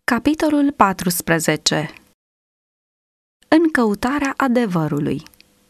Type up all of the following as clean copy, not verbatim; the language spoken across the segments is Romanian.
Capitolul 14. În căutarea adevărului.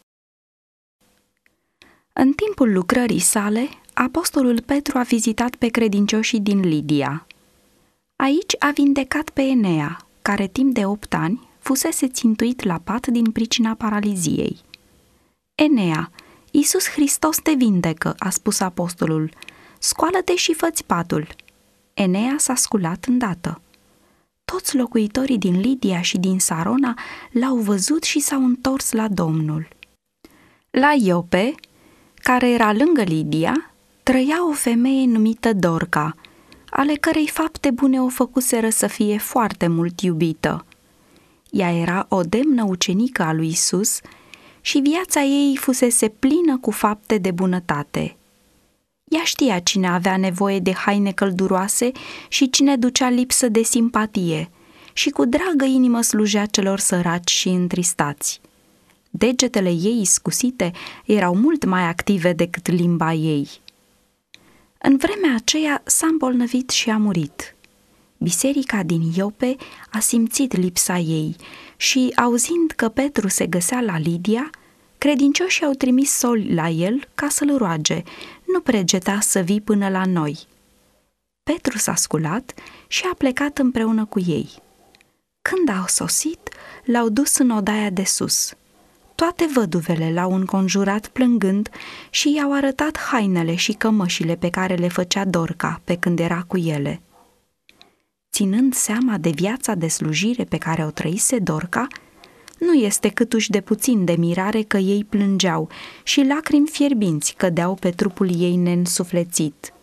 În timpul lucrării sale, apostolul Petru a vizitat pe credincioșii din Lidia. Aici a vindecat pe Enea, care timp de 8 ani fusese țintuit la pat din pricina paraliziei. Enea, Iisus Hristos te vindecă, a spus apostolul, scoală-te și fă-ți patul. Enea s-a sculat îndată. Toți locuitorii din Lidia și din Sarona l-au văzut și s-au întors la Domnul. La Iope, care era lângă Lidia, trăia o femeie numită Dorca, ale cărei fapte bune o făcuseră să fie foarte mult iubită. Ea era o demnă ucenică a lui Iisus și viața ei fusese plină cu fapte de bunătate. Ea știa cine avea nevoie de haine călduroase și cine ducea lipsă de simpatie și cu dragă inimă slujea celor săraci și întristați. Degetele ei iscusite erau mult mai active decât limba ei. În vremea aceea s-a îmbolnăvit și a murit. Biserica din Iope a simțit lipsa ei și, auzind că Petru se găsea la Lidia, credincioșii au trimis soli la el ca să-l roage, nu pregeta să vii până la noi. Petru s-a sculat și a plecat împreună cu ei. Când au sosit, l-au dus în odaia de sus. Toate văduvele l-au înconjurat plângând și i-au arătat hainele și cămășile pe care le făcea Dorca pe când era cu ele. Ținând seama de viața de slujire pe care o trăise Dorca, nu este câtuși de puțin de mirare că ei plângeau și lacrimi fierbinți cădeau pe trupul ei neînsuflețit.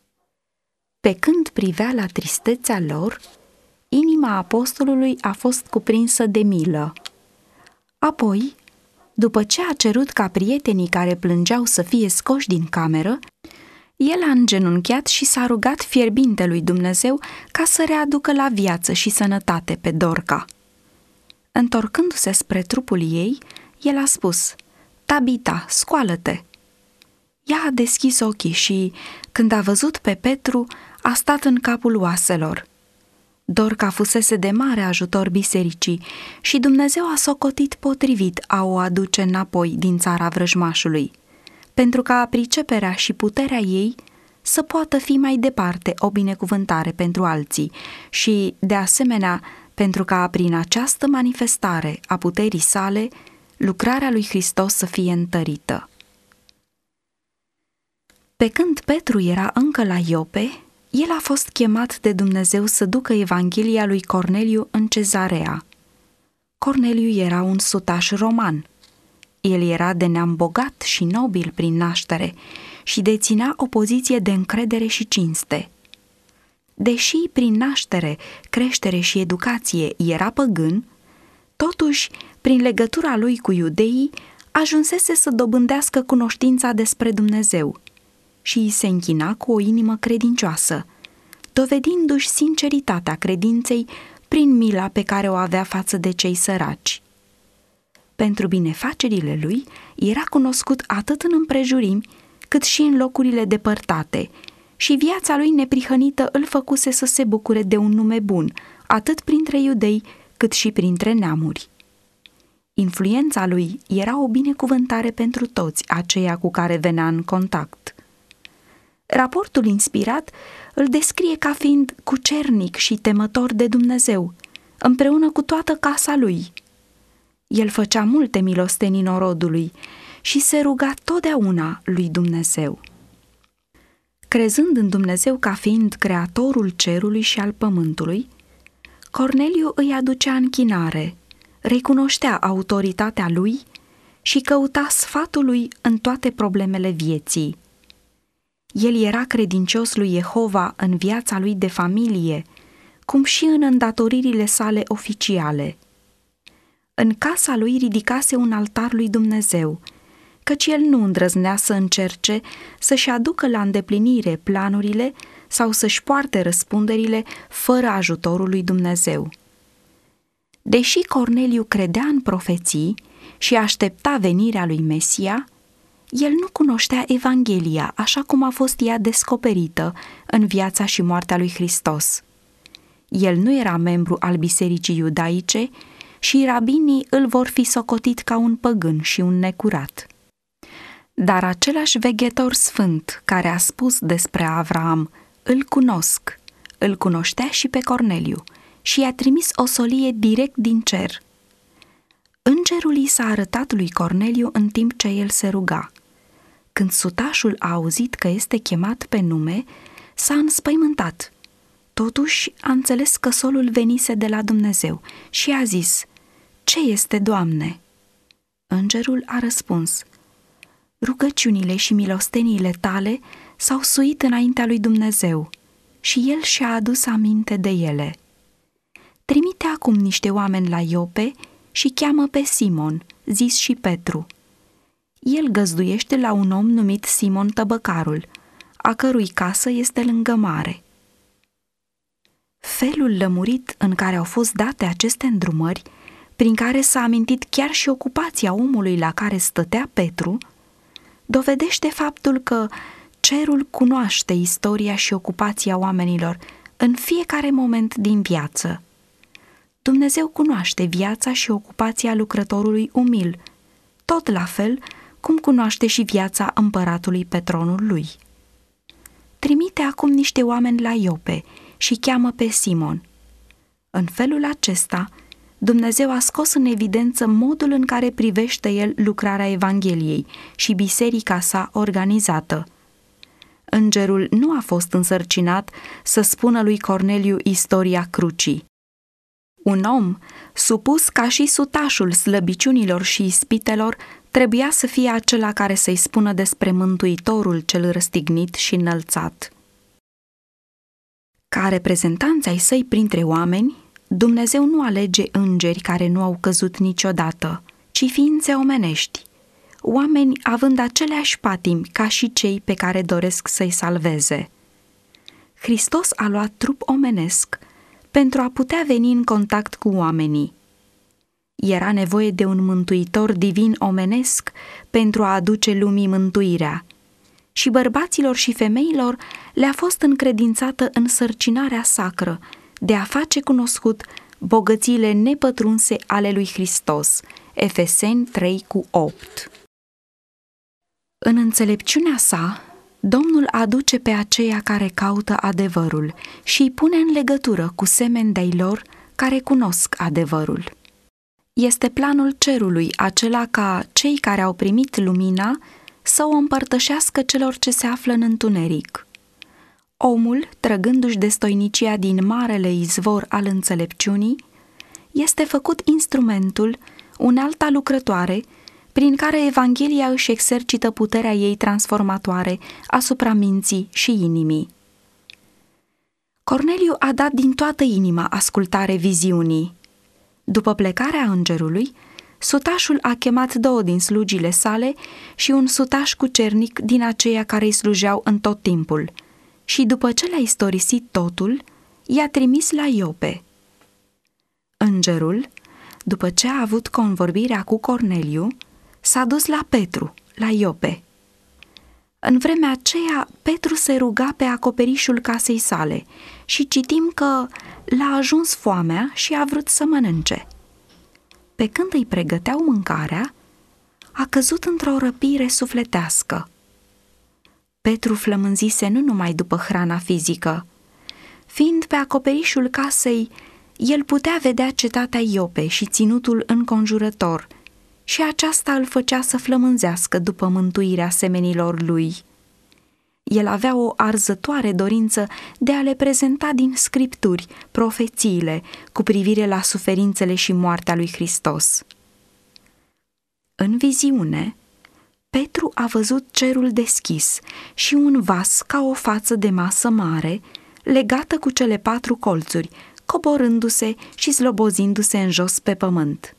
Pe când privea la tristețea lor, inima apostolului a fost cuprinsă de milă. Apoi, după ce a cerut ca prietenii care plângeau să fie scoși din cameră, el a îngenunchiat și s-a rugat fierbinte lui Dumnezeu ca să readucă la viață și sănătate pe Dorca. Întorcându-se spre trupul ei, el a spus: Tabita, scoală-te! Ea a deschis ochii și, când a văzut pe Petru, a stat în capul oaselor. Dorca fusese de mare ajutor bisericii și Dumnezeu a socotit potrivit a o aduce înapoi din țara vrăjmașului, pentru ca priceperea și puterea ei să poată fi mai departe o binecuvântare pentru alții și, de asemenea, pentru ca prin această manifestare a puterii sale, lucrarea lui Hristos să fie întărită. Pe când Petru era încă la Iope, el a fost chemat de Dumnezeu să ducă Evanghelia lui Corneliu în Cezarea. Corneliu era un sutaș roman. El era de neam bogat și nobil prin naștere și deținea o poziție de încredere și cinste. Deși prin naștere, creștere și educație era păgân, totuși, prin legătura lui cu iudeii, ajunsese să dobândească cunoștința despre Dumnezeu și îi se închina cu o inimă credincioasă, dovedindu-și sinceritatea credinței prin mila pe care o avea față de cei săraci. Pentru binefacerile lui era cunoscut atât în împrejurimi, cât și în locurile depărtate, și viața lui neprihănită îl făcuse să se bucure de un nume bun, atât printre iudei, cât și printre neamuri. Influența lui era o binecuvântare pentru toți aceia cu care venea în contact. Raportul inspirat îl descrie ca fiind cucernic și temător de Dumnezeu, împreună cu toată casa lui. El făcea multe milostenii norodului și se ruga totdeauna lui Dumnezeu. Crezând în Dumnezeu ca fiind creatorul cerului și al pământului, Corneliu îi aducea închinare, recunoștea autoritatea lui și căuta sfatul lui în toate problemele vieții. El era credincios lui Jehova în viața lui de familie, cum și în îndatoririle sale oficiale. În casa lui ridicase un altar lui Dumnezeu, căci el nu îndrăznea să încerce să-și aducă la îndeplinire planurile sau să-și poarte răspunderile fără ajutorul lui Dumnezeu. Deși Corneliu credea în profeții și aștepta venirea lui Mesia, el nu cunoștea Evanghelia așa cum a fost ea descoperită în viața și moartea lui Hristos. El nu era membru al bisericii iudaice și rabinii îl vor fi socotit ca un păgân și un necurat. Dar același veghetor sfânt care a spus despre Avraam, îl cunosc, îl cunoștea și pe Corneliu și i-a trimis o solie direct din cer. Îngerul i s-a arătat lui Corneliu în timp ce el se ruga. Când sutașul a auzit că este chemat pe nume, s-a înspăimântat. Totuși a înțeles că solul venise de la Dumnezeu și a zis: „Ce este, Doamne?” Îngerul a răspuns: „Rugăciunile și milosteniile tale s-au suit înaintea lui Dumnezeu și el și-a adus aminte de ele. Trimite acum niște oameni la Iope și cheamă pe Simon, zis și Petru. El găzduiește la un om numit Simon Tăbăcarul, a cărui casă este lângă mare.” Felul lămurit în care au fost date aceste îndrumări, prin care s-a amintit chiar și ocupația omului la care stătea Petru, dovedește faptul că cerul cunoaște istoria și ocupația oamenilor în fiecare moment din viață. Dumnezeu cunoaște viața și ocupația lucrătorului umil, tot la fel cum cunoaște și viața împăratului pe tronul lui. Trimite acum niște oameni la Iope și cheamă pe Simon. În felul acesta, Dumnezeu a scos în evidență modul în care privește el lucrarea Evangheliei și biserica sa organizată. Îngerul nu a fost însărcinat să spună lui Corneliu istoria crucii. Un om, supus ca și sutașul slăbiciunilor și ispitelor, trebuia să fie acela care să-i spună despre Mântuitorul cel răstignit și înălțat. Ca reprezentanți ai săi printre oameni, Dumnezeu nu alege îngeri care nu au căzut niciodată, ci ființe omenești, oameni având aceleași patimi ca și cei pe care doresc să-i salveze. Hristos a luat trup omenesc pentru a putea veni în contact cu oamenii. Era nevoie de un mântuitor divin omenesc pentru a aduce lumii mântuirea. Și bărbaților și femeilor le-a fost încredințată însărcinarea sacră de a face cunoscut bogățiile nepătrunse ale lui Hristos. Efeseni 3:8. În înțelepciunea sa, Domnul aduce pe aceia care caută adevărul și îi pune în legătură cu semeni de-ai lor care cunosc adevărul. Este planul cerului acela ca cei care au primit lumina să o împărtășească celor ce se află în întuneric. Omul, trăgându-și destoinicia din marele izvor al înțelepciunii, este făcut instrumentul, unealta lucrătoare, prin care Evanghelia își exercită puterea ei transformatoare asupra minții și inimii. Corneliu a dat din toată inima ascultare viziunii. După plecarea îngerului, sutașul a chemat 2 din slugile sale și un sutaș cucernic din aceia care îi slujeau în tot timpul, și după ce le-a istorisit totul, i-a trimis la Iope. Îngerul, după ce a avut convorbirea cu Corneliu, s-a dus la Petru, la Iope. În vremea aceea, Petru se ruga pe acoperișul casei sale și citim că l-a ajuns foamea și a vrut să mănânce. Pe când îi pregăteau mâncarea, a căzut într-o răpire sufletească. Petru flămânzise nu numai după hrana fizică. Fiind pe acoperișul casei, el putea vedea cetatea Iope și ținutul înconjurător, și aceasta îl făcea să flămânzească după mântuirea semenilor lui. El avea o arzătoare dorință de a le prezenta din scripturi profețiile cu privire la suferințele și moartea lui Hristos. În viziune, Petru a văzut cerul deschis și un vas ca o față de masă mare, legată cu cele 4 colțuri, coborându-se și slobozindu-se în jos pe pământ.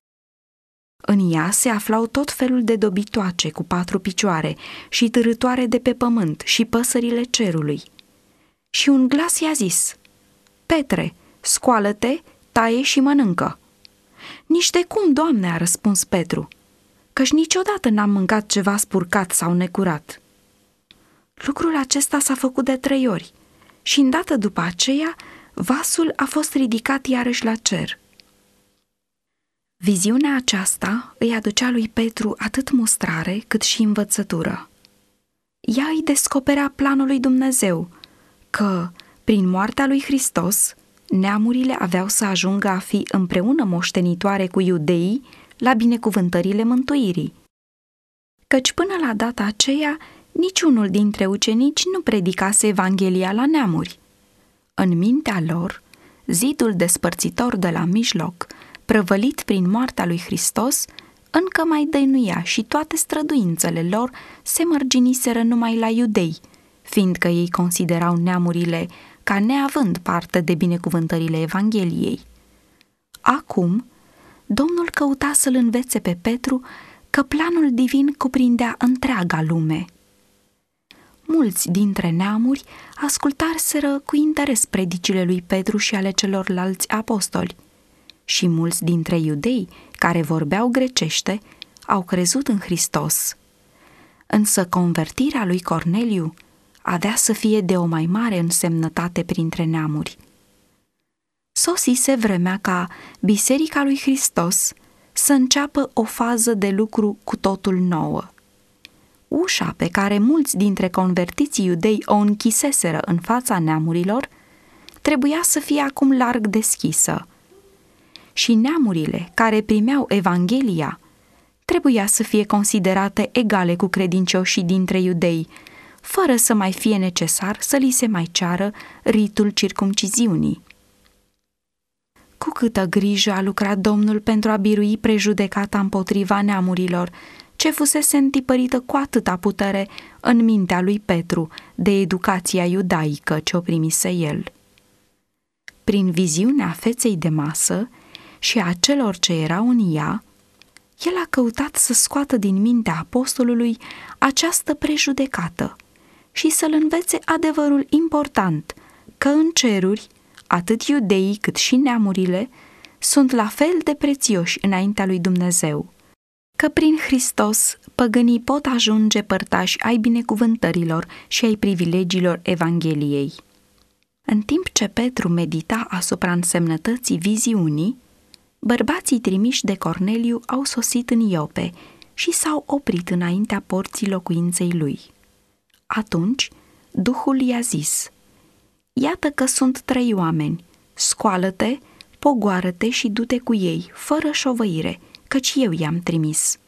În ea se aflau tot felul de dobitoace cu 4 picioare și târâtoare de pe pământ și păsările cerului. Și un glas i-a zis: „Petre, scoală-te, taie și mănâncă.” „Nici de cum, Doamne,” a răspuns Petru, „căci niciodată n-am mâncat ceva spurcat sau necurat.” Lucrul acesta s-a făcut de 3 ori și îndată după aceea vasul a fost ridicat iarăși la cer. Viziunea aceasta îi aducea lui Petru atât mustrare cât și învățătură. Ea îi descoperea planul lui Dumnezeu, că, prin moartea lui Hristos, neamurile aveau să ajungă a fi împreună moștenitoare cu iudeii la binecuvântările mântuirii. Căci până la data aceea, niciunul dintre ucenici nu predicase Evanghelia la neamuri. În mintea lor, zidul despărțitor de la mijloc, prăvălit prin moartea lui Hristos, încă mai dăinuia și toate străduințele lor se mărginiseră numai la iudei, fiindcă ei considerau neamurile ca neavând parte de binecuvântările Evangheliei. Acum, Domnul căuta să-l învețe pe Petru că planul divin cuprindea întreaga lume. Mulți dintre neamuri ascultaseră cu interes predicile lui Petru și ale celorlalți apostoli, și mulți dintre iudei care vorbeau grecește au crezut în Hristos. Însă convertirea lui Corneliu avea să fie de o mai mare însemnătate printre neamuri. Sosise vremea ca Biserica lui Hristos să înceapă o fază de lucru cu totul nouă. Ușa pe care mulți dintre convertiții iudei o închiseseră în fața neamurilor trebuia să fie acum larg deschisă. Și neamurile care primeau Evanghelia trebuia să fie considerate egale cu credincioșii dintre iudei, fără să mai fie necesar să li se mai ceară ritul circumciziunii. Cu câtă grijă a lucrat Domnul pentru a birui prejudecata împotriva neamurilor, ce fusese întipărită cu atâta putere în mintea lui Petru de educația iudaică ce o primise el. Prin viziunea feței de masă și a celor ce erau în ea, el a căutat să scoată din mintea apostolului această prejudecată și să-l învețe adevărul important, că în ceruri, atât iudeii cât și neamurile sunt la fel de prețioși înaintea lui Dumnezeu, că prin Hristos păgânii pot ajunge părtași ai binecuvântărilor și ai privilegiilor Evangheliei. În timp ce Petru medita asupra însemnătății viziunii, bărbații trimiși de Corneliu au sosit în Iope și s-au oprit înaintea porții locuinței lui. Atunci, Duhul i-a zis: „Iată că sunt 3 oameni, scoală-te, pogoară-te și du-te cu ei, fără șovăire, căci eu i-am trimis.”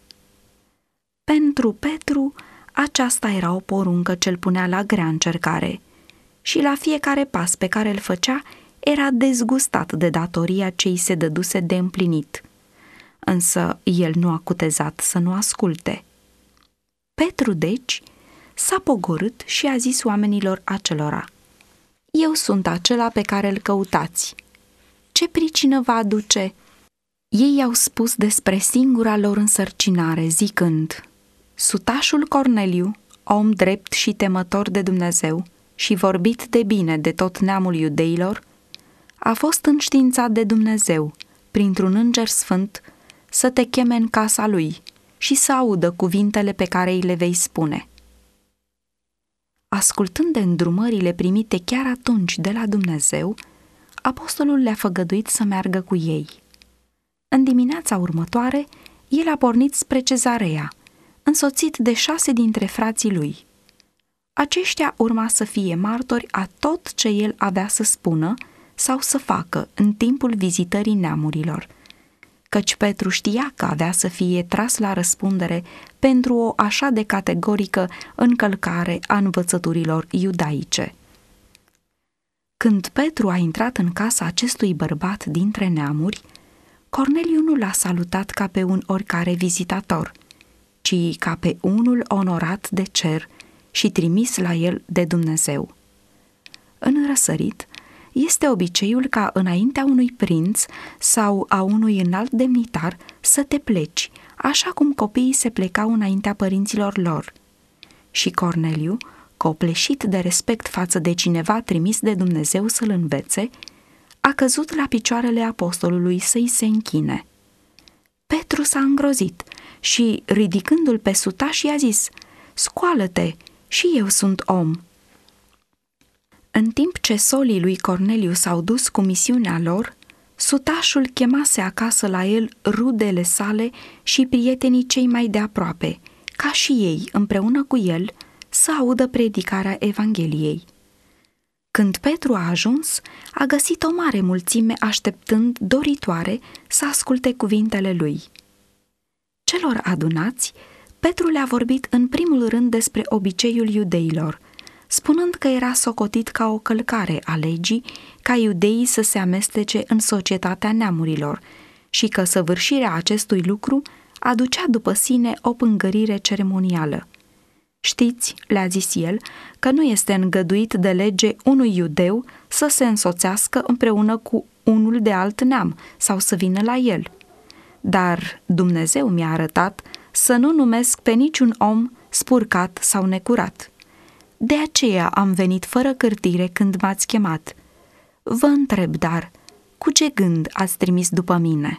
Pentru Petru, aceasta era o poruncă ce-l punea la grea încercare și la fiecare pas pe care îl făcea era dezgustat de datoria ce îi se dăduse de împlinit. Însă el nu a cutezat să nu asculte. Petru, deci, s-a pogorât și a zis oamenilor acelora: „Eu sunt acela pe care îl căutați. Ce pricină vă aduce?” Ei i-au spus despre singura lor însărcinare, zicând: „Sutașul Corneliu, om drept și temător de Dumnezeu și vorbit de bine de tot neamul iudeilor, a fost înștiințat de Dumnezeu, printr-un înger sfânt, să te cheme în casa lui și să audă cuvintele pe care îi le vei spune.” Ascultând de îndrumările primite chiar atunci de la Dumnezeu, apostolul le-a făgăduit să meargă cu ei. În dimineața următoare, el a pornit spre Cezarea, însoțit de 6 dintre frații lui. Aceștia urma să fie martori a tot ce el avea să spună sau să facă în timpul vizitării neamurilor, căci Petru știa că avea să fie tras la răspundere pentru o așa de categorică încălcare a învățăturilor iudaice. Când Petru a intrat în casa acestui bărbat dintre neamuri, Corneliu nu l-a salutat ca pe un oricare vizitator, ci ca pe unul onorat de cer și trimis la el de Dumnezeu. În răsărit, este obiceiul ca înaintea unui prinț sau a unui înalt demnitar să te pleci, așa cum copiii se plecau înaintea părinților lor. Și Corneliu, copleșit de respect față de cineva trimis de Dumnezeu să-l învețe, a căzut la picioarele apostolului să-i se închine. Petru s-a îngrozit și, ridicându-l pe sutaș, i-a zis: „Scoală-te, și eu sunt om.” În timp ce solii lui Corneliu s-au dus cu misiunea lor, sutașul chemase acasă la el rudele sale și prietenii cei mai de aproape, ca și ei, împreună cu el, să audă predicarea Evangheliei. Când Petru a ajuns, a găsit o mare mulțime așteptând doritoare să asculte cuvintele lui. Celor adunați, Petru le-a vorbit în primul rând despre obiceiul iudeilor, spunând că era socotit ca o călcare a legii ca iudeii să se amestece în societatea neamurilor și că săvârșirea acestui lucru aducea după sine o pângărire ceremonială. Știți, le-a zis el, că nu este îngăduit de lege unui iudeu să se însoțească împreună cu unul de alt neam sau să vină la el. Dar Dumnezeu mi-a arătat să nu numesc pe niciun om spurcat sau necurat. De aceea am venit fără cârtire când m-ați chemat. Vă întreb, dar, cu ce gând ați trimis după mine?"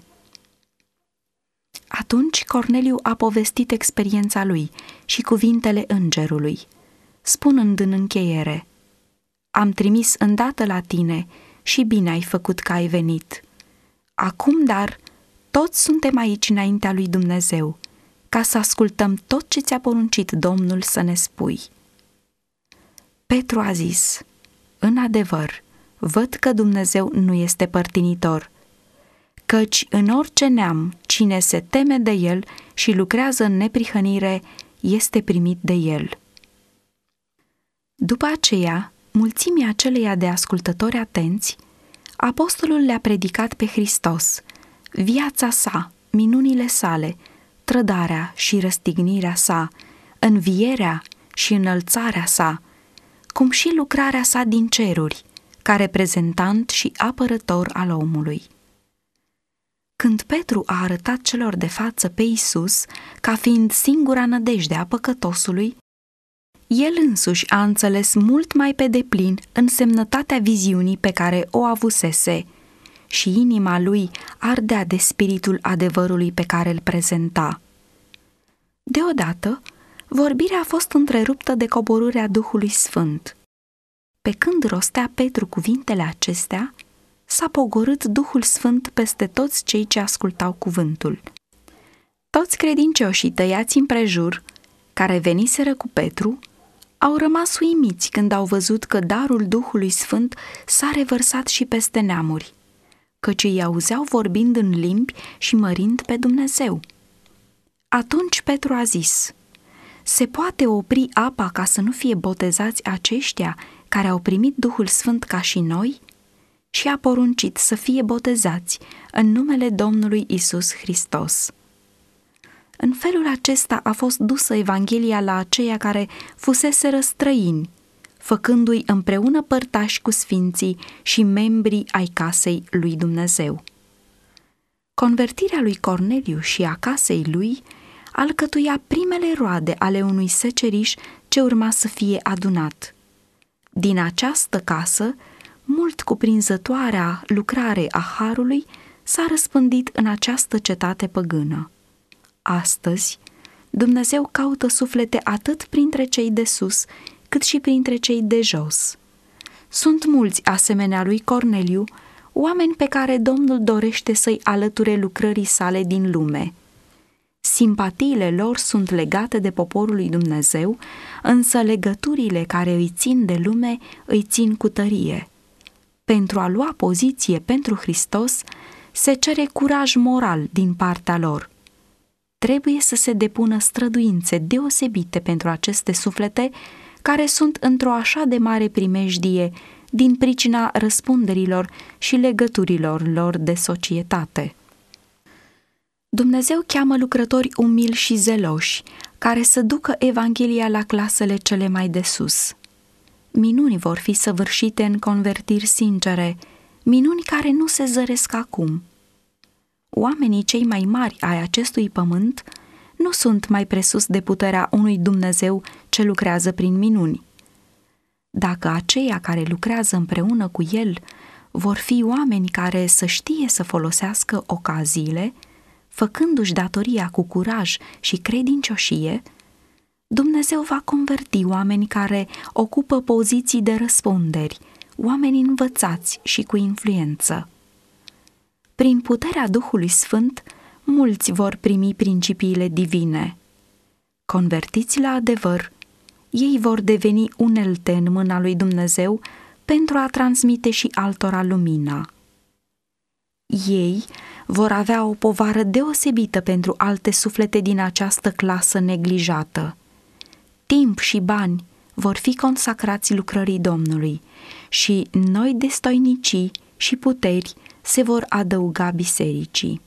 Atunci Corneliu a povestit experiența lui și cuvintele îngerului, spunând în încheiere: Am trimis îndată la tine și bine ai făcut că ai venit. Acum, dar, toți suntem aici înaintea lui Dumnezeu, ca să ascultăm tot ce ți-a poruncit Domnul să ne spui." Petru a zis: În adevăr, văd că Dumnezeu nu este părtinitor, căci în orice neam cine se teme de El și lucrează în neprihănire este primit de El. După aceea, mulțimii aceleia de ascultători atenți, apostolul le-a predicat pe Hristos, viața sa, minunile sale, trădarea și răstignirea sa, învierea și înălțarea sa, cum și lucrarea sa din ceruri, ca reprezentant și apărător al omului. Când Petru a arătat celor de față pe Iisus ca fiind singura nădejde a păcătosului, el însuși a înțeles mult mai pe deplin însemnătatea viziunii pe care o avusese și inima lui ardea de spiritul adevărului pe care îl prezenta. Deodată, vorbirea a fost întreruptă de coborârea Duhului Sfânt. Pe când rostea Petru cuvintele acestea, s-a pogorât Duhul Sfânt peste toți cei ce ascultau cuvântul. Toți credincioșii tăiați împrejur, care veniseră cu Petru, au rămas uimiți când au văzut că darul Duhului Sfânt s-a revărsat și peste neamuri, căci îi auzeau vorbind în limbi și mărind pe Dumnezeu. Atunci Petru a zis: Se poate opri apa ca să nu fie botezați aceștia care au primit Duhul Sfânt ca și noi? Și a poruncit să fie botezați în numele Domnului Isus Hristos. În felul acesta a fost dusă Evanghelia la aceia care fuseseră străini, făcându-i împreună părtași cu sfinții și membrii ai casei lui Dumnezeu. Convertirea lui Corneliu și a casei lui alcătuia primele roade ale unui seceriș ce urma să fie adunat. Din această casă, mult cuprinzătoarea lucrare a harului s-a răspândit în această cetate păgână. Astăzi, Dumnezeu caută suflete atât printre cei de sus, cât și printre cei de jos. Sunt mulți asemenea lui Corneliu, oameni pe care Domnul dorește să-i alăture lucrării sale din lume. Simpatiile lor sunt legate de poporul lui Dumnezeu, însă legăturile care îi țin de lume îi țin cu tărie. Pentru a lua poziție pentru Hristos, se cere curaj moral din partea lor. Trebuie să se depună străduințe deosebite pentru aceste suflete care sunt într-o așa de mare primejdie din pricina răspunderilor și legăturilor lor de societate. Dumnezeu cheamă lucrători umili și zeloși, care să ducă Evanghelia la clasele cele mai de sus. Minuni vor fi săvârșite în convertiri sincere, minuni care nu se zăresc acum. Oamenii cei mai mari ai acestui pământ nu sunt mai presus de puterea unui Dumnezeu ce lucrează prin minuni. Dacă aceia care lucrează împreună cu El vor fi oameni care să știe să folosească ocaziile, făcându-și datoria cu curaj și credincioșie, Dumnezeu va converti oameni care ocupă poziții de răspunderi oameni învățați și cu influență. Prin puterea Duhului Sfânt, mulți vor primi principiile divine. Convertiți la adevăr, ei vor deveni unelte în mâna lui Dumnezeu pentru a transmite și altora lumina. Ei vor avea o povară deosebită pentru alte suflete din această clasă neglijată. Timp și bani vor fi consacrați lucrării Domnului și noi destoinicii și puteri se vor adăuga bisericii.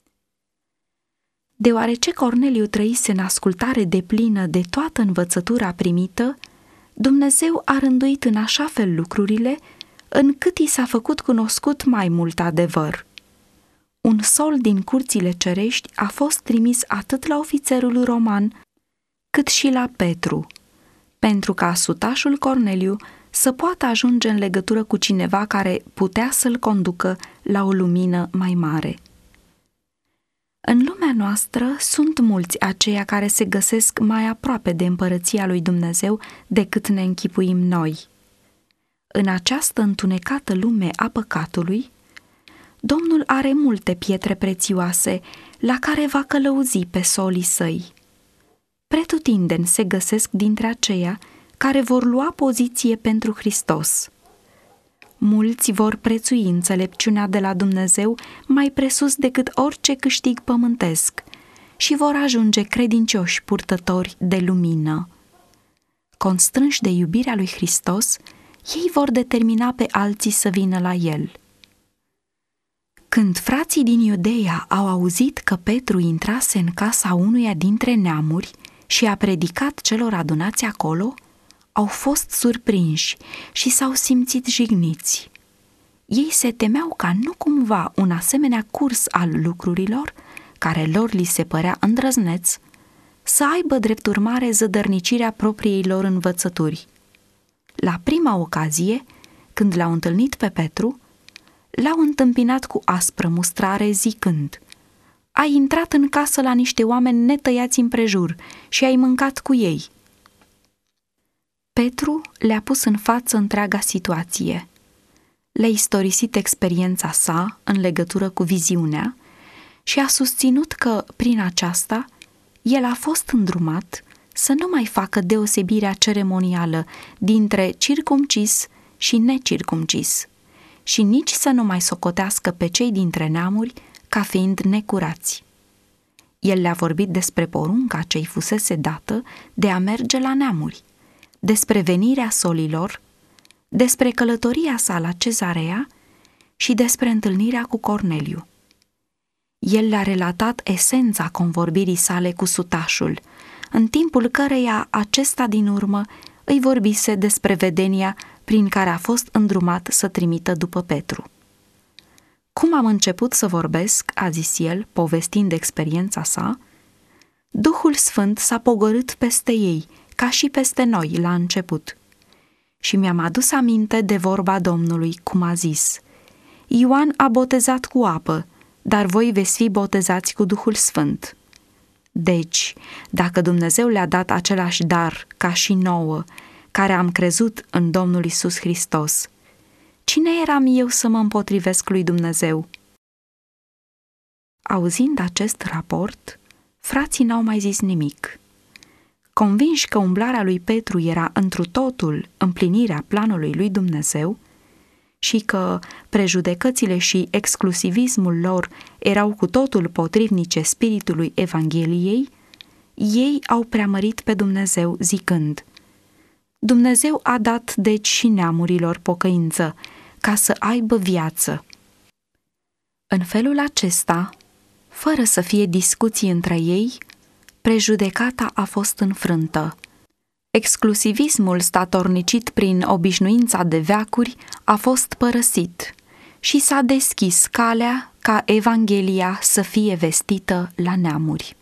Deoarece Corneliu trăise în ascultare deplină de toată învățătura primită, Dumnezeu a rânduit în așa fel lucrurile, încât i s-a făcut cunoscut mai mult adevăr. Un sol din curțile cerești a fost trimis atât la ofițerul roman, cât și la Petru, pentru ca sutașul Corneliu să poată ajunge în legătură cu cineva care putea să-l conducă la o lumină mai mare. În lumea noastră sunt mulți aceia care se găsesc mai aproape de împărăția lui Dumnezeu decât ne închipuim noi. În această întunecată lume a păcatului, Domnul are multe pietre prețioase la care va călăuzi pe solii săi. Pretutindeni se găsesc dintre aceia care vor lua poziție pentru Hristos. Mulți vor prețui înțelepciunea de la Dumnezeu mai presus decât orice câștig pământesc și vor ajunge credincioși purtători de lumină. Constrânși de iubirea lui Hristos, ei vor determina pe alții să vină la El. Când frații din Iudeea au auzit că Petru intrase în casa unuia dintre neamuri și a predicat celor adunați acolo, au fost surprinși și s-au simțit jigniți. Ei se temeau ca nu cumva un asemenea curs al lucrurilor, care lor li se părea îndrăzneț, să aibă drept urmare zădărnicirea propriei lor învățături. La prima ocazie, când l-au întâlnit pe Petru, l-au întâmpinat cu aspră mustrare zicând: „Ai intrat în casă la niște oameni netăiați împrejur și ai mâncat cu ei.” Petru le-a pus în față întreaga situație. Le-a istorisit experiența sa în legătură cu viziunea și a susținut că, prin aceasta, el a fost îndrumat să nu mai facă deosebirea ceremonială dintre circumcis și necircumcis și nici să nu mai socotească pe cei dintre neamuri ca fiind necurați. El le-a vorbit despre porunca ce-i fusese dată de a merge la neamuri, despre venirea solilor, despre călătoria sa la Cezarea și despre întâlnirea cu Corneliu. El le-a relatat esența convorbirii sale cu sutașul, în timpul căreia acesta din urmă îi vorbise despre vedenia prin care a fost îndrumat să trimită după Petru. „Cum am început să vorbesc,” a zis el, povestind experiența sa, „Duhul Sfânt s-a pogorât peste ei, ca și peste noi la început. Și mi-am adus aminte de vorba Domnului, cum a zis: Ioan a botezat cu apă, dar voi veți fi botezați cu Duhul Sfânt. Deci, dacă Dumnezeu le-a dat același dar ca și nouă, care am crezut în Domnul Iisus Hristos, cine eram eu să mă împotrivesc lui Dumnezeu?” Auzind acest raport, frații n-au mai zis nimic. Convinși că umblarea lui Petru era întru totul împlinirea planului lui Dumnezeu și că prejudecățile și exclusivismul lor erau cu totul potrivnice spiritului Evangheliei, ei au preamărit pe Dumnezeu zicând: „Dumnezeu a dat deci și neamurilor pocăință, ca să aibă viață.” În felul acesta, fără să fie discuții între ei, prejudecata a fost înfrântă. Exclusivismul statornicit prin obișnuința de veacuri a fost părăsit și s-a deschis calea ca Evanghelia să fie vestită la neamuri.